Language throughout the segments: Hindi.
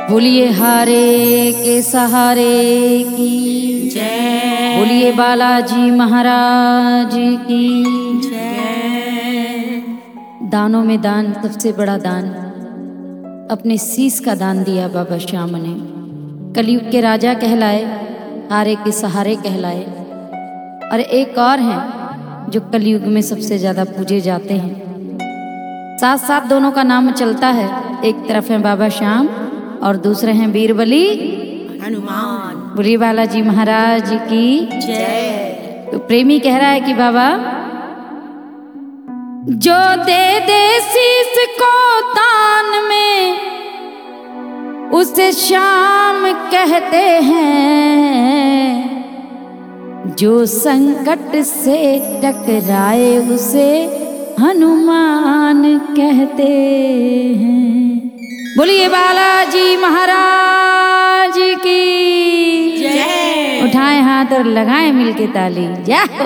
बोलिए हारे के सहारे की जय। बोलिए बालाजी महाराज की जय। दानों में दान, सबसे बड़ा दान अपने शीश का दान दिया बाबा श्याम ने। कलयुग के राजा कहलाए, हारे के सहारे कहलाए। और एक और हैं जो कलयुग में सबसे ज्यादा पूजे जाते हैं। साथ साथ दोनों का नाम चलता है। एक तरफ है बाबा श्याम और दूसरे हैं बीरबली हनुमान। बोलिए बालाजी महाराज की जय। तो प्रेमी कह रहा है कि बाबा जो दे दे शीश को दान में उसे श्याम कहते हैं, जो संकट से टकराए उसे हनुमान कहते हैं। बोलिए बालाजी महाराज की जय। उठाएं हाथ और लगाएं मिलके ताली। जय हो।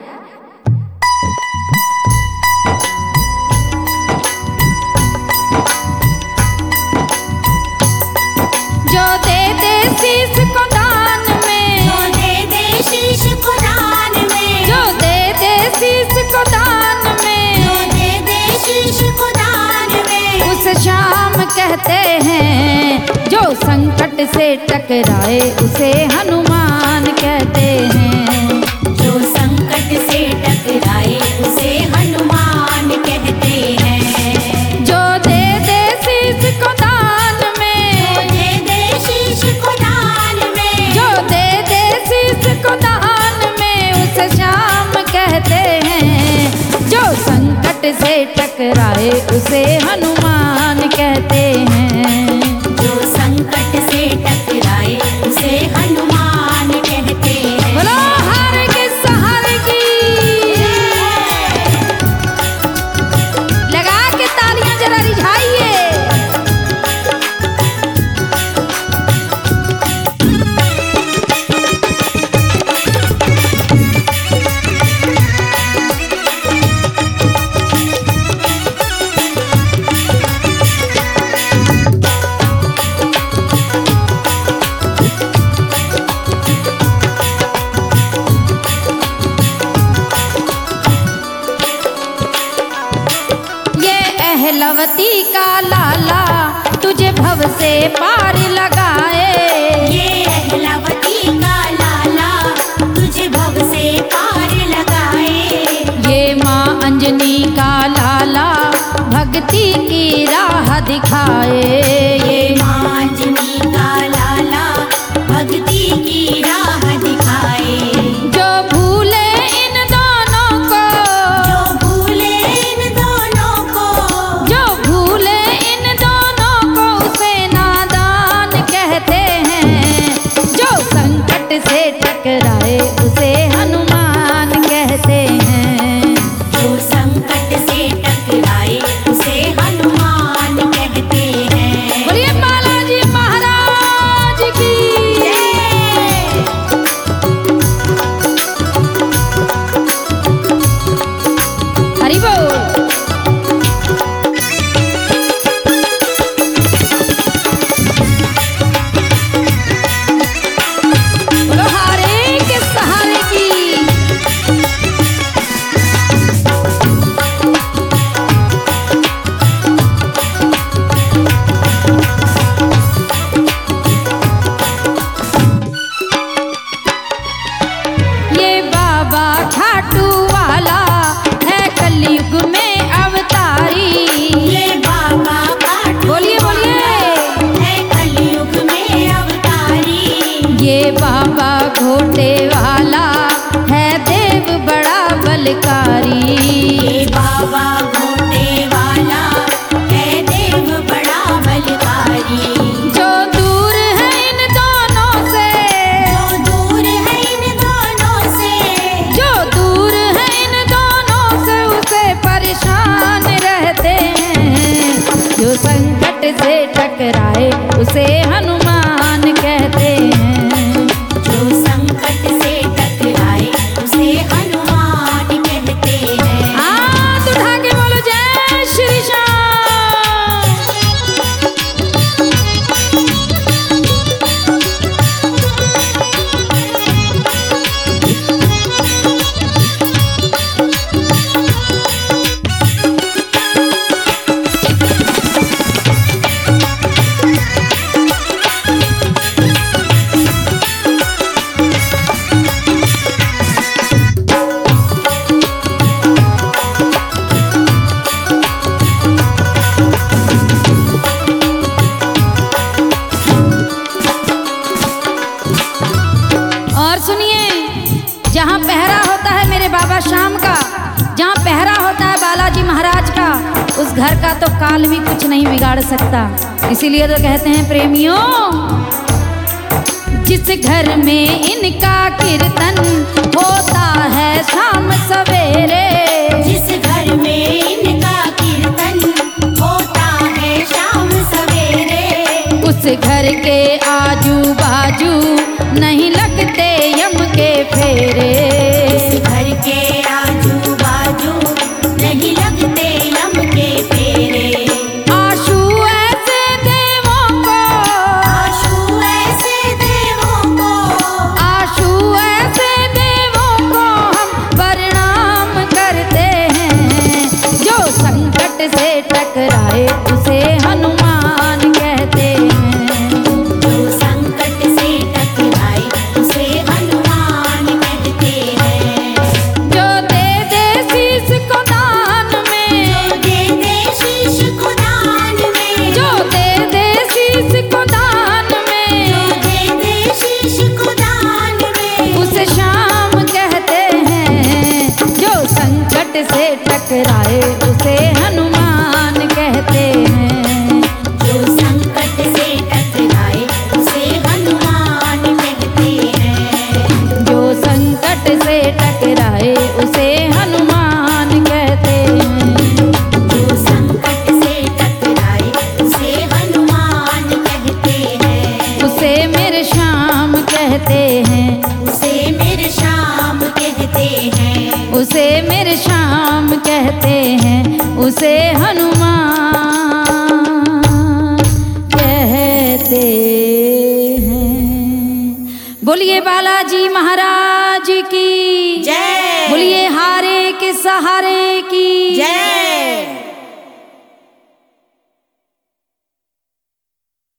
जो दे दे शीश को दान में, जो दे दे शीश को दान में, जो दे दे शीश को दान में, जो दे दे शीश को दान में, उसे श्याम कहते हैं। जो संकट से टकराए उसे हनुमान कहते हैं। जो संकट से टकराए उसे हनुमान कहते हैं। जो दे दे शीश को दान जो में, दे दे शीश को दान में, जो दे दे शीश को दान में, उसे श्याम कहते हैं। जो संकट से टकराए उसे हनुमान कहते हैं। जो संकट से टकराए उसे हनुमान कहते हैं। बोलो हार के सहारे की। लगा के तालियां जरा रिझाइए। अहलवती का लाला तुझे भव से पार लगाए। ये अहलावती का लाला तुझे भव से पार लगाए। ये माँ अंजनी का लाला भक्ति की राह दिखाए। ये माँ अंजनी का लाला भक्ति की राह दिखाए। जो भूले इन दोनों को, जो भूले इन दोनों को, जो भूले इन दोनों को उसे नादान कहते हैं। जो संकट से टकराए उसे हनुमान कहते हैं। जो संकट से टकराए उसे हनुमान कहते हैं। बोलिए बालाजी महाराज की। हरि बोल। बोलो हारे के सहारे की। ये बाबा खाटू वाला है कलयुग में अवतारी। ये बाबा खाटू बोलिए बोलिए। है कलयुग में अवतारी। ये बाबा घोटे वाला है देव बड़ा बलकारी। ये बाबा घोटे वाला है देव बड़ा बलकारी। जो दूर है इन दोनों से, जो दूर है इन दोनों से, जो दूर है इन दोनों से उसे परेशान रहते हैं। जो संकट से टकराए उसे हनुमान कहते हैं। जो संकट से टकराए उसे हनुमान कहते हैं। हाथ उठा के बोलो जय श्री श्याम। काल भी कुछ नहीं बिगाड़ सकता। इसीलिए तो कहते हैं प्रेमियों, जिस घर में इनका कीर्तन होता है शाम सवेरे, जिस घर में इनका कीर्तन होता है शाम सवेरे, उस घर के आजू बाजू नहीं लगते यम के फेरे। उस घर के आजू बाजू नहीं लगते यम के फेरे। आशु ऐसे देवों को, आशु ऐसे देवों को, आशु ऐसे देवों को हम प्रणाम करते हैं। जो संकट से टकराए उसे हनुमान कहते हैं। जो संकट से टकराए उसे हनुमान कहते हैं। जो दे दे शीश को दान में, जो दे दे शीश को दान में, जो दे दे शीश को दान जो में, दे दे शीश को दान में, उसे श्याम कहते हैं। जो संकट से टकराए उसे हनुमान कहते हैं। जो संकट से टकराए उसे हनुमान कहते हैं। जो संकट से टकराए उसे हनुमान कहते हैं। जो संकट से टकराए उसे हनुमान कहते हैं। उसे मेरे श्याम कहते हैं। उसे मेरे श्याम कहते हैं। उसे मेरे श्याम कहते हैं। उसे हनुमान कहते हैं। बोलिए बालाजी महाराज की जय। बोलिए हारे के सहारे की जय।